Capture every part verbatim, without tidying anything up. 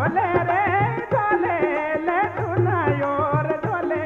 झोले रे झोले ले दुनायोर झोले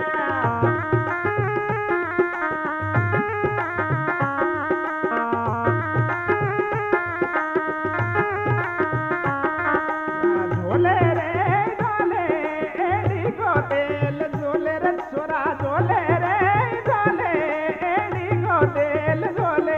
झोले रे झोले एड़ी को तेल झोले रे छोरा झोले रे झोले एड़ी को तेल झोले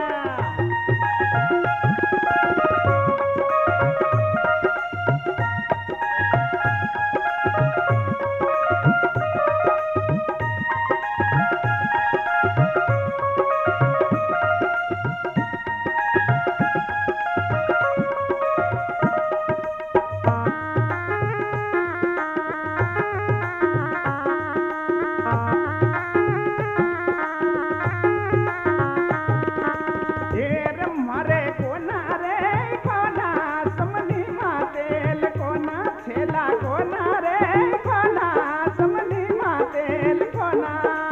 ढेर मारे कोना रे कोना समनी मातेल कोना छेला कोना रे कोना समनी मातेल कोना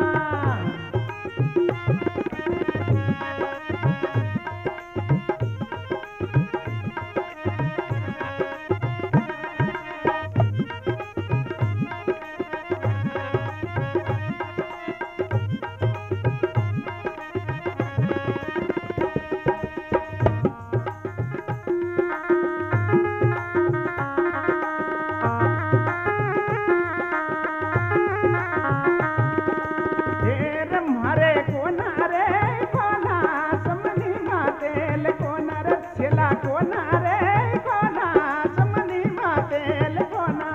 ढेर मारे कोना रे कोना समनी मातेल कोना रे छेला कोना रे कोना समनी मातेल कोना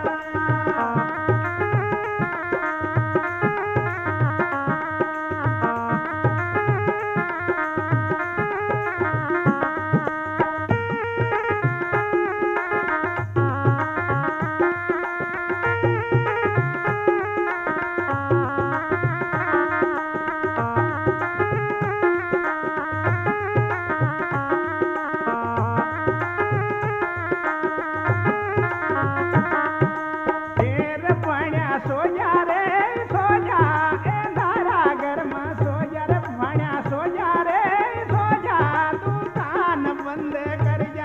ढेर पाण्या सोजा रे सोजा ए धारा घरमा सोजा रे पाण्या सोजा रे सोजा तू कान बंद कर जा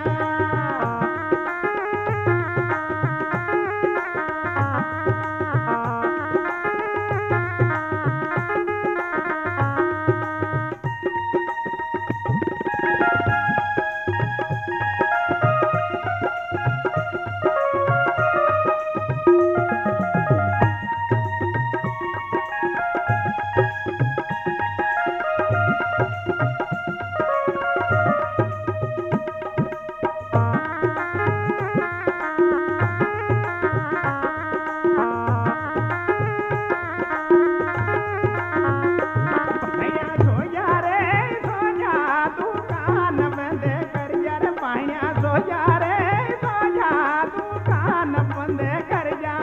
पाण्या सोजा रे सोजा तू कान बंद कर जा रे पाण्या सोजा रे सोजा तू कान बंद कर जा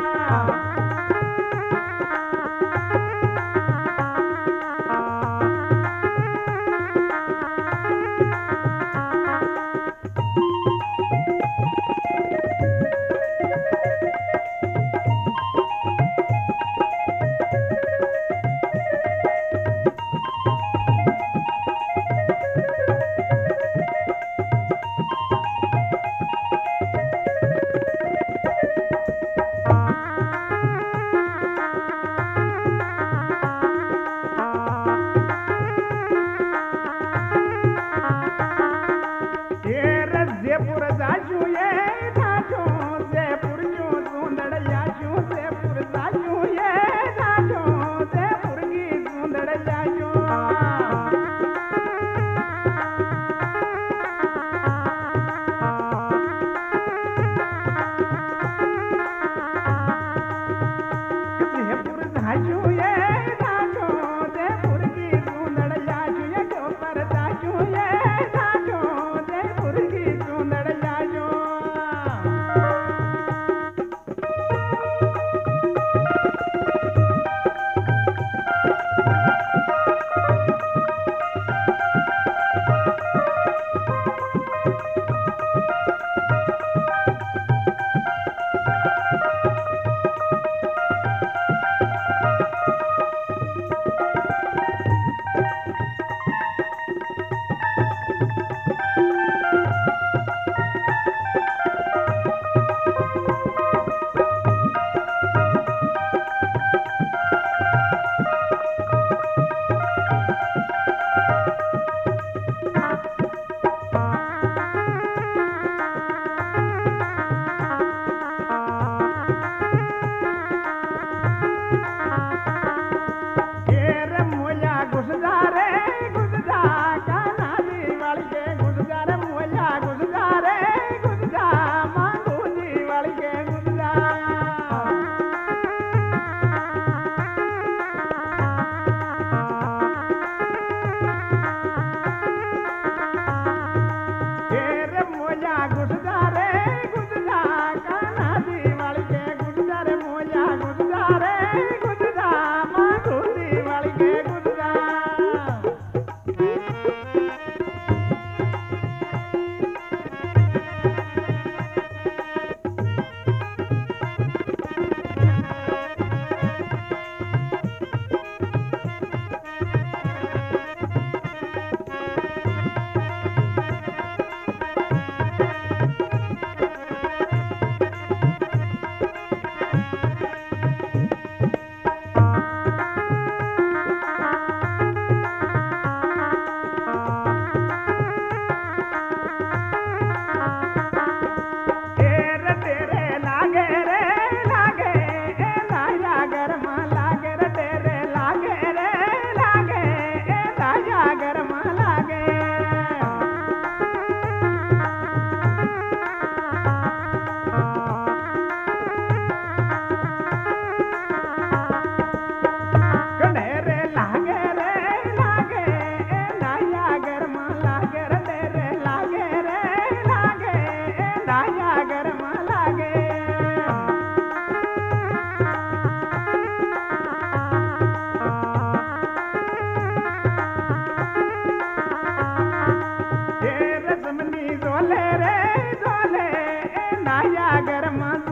ढेर जयपुर जाजू ये जाजू जयपुर जू सुंदर जाजू जयपुर जाजू ये जाजू जयपुर की सुंदर जाजू जयपुर जाजू ये जाजू जयपुर की सुंदर जाजू ये डोपर जाजू ये जाजू जयपुर की सुंदर जाजू सागर मां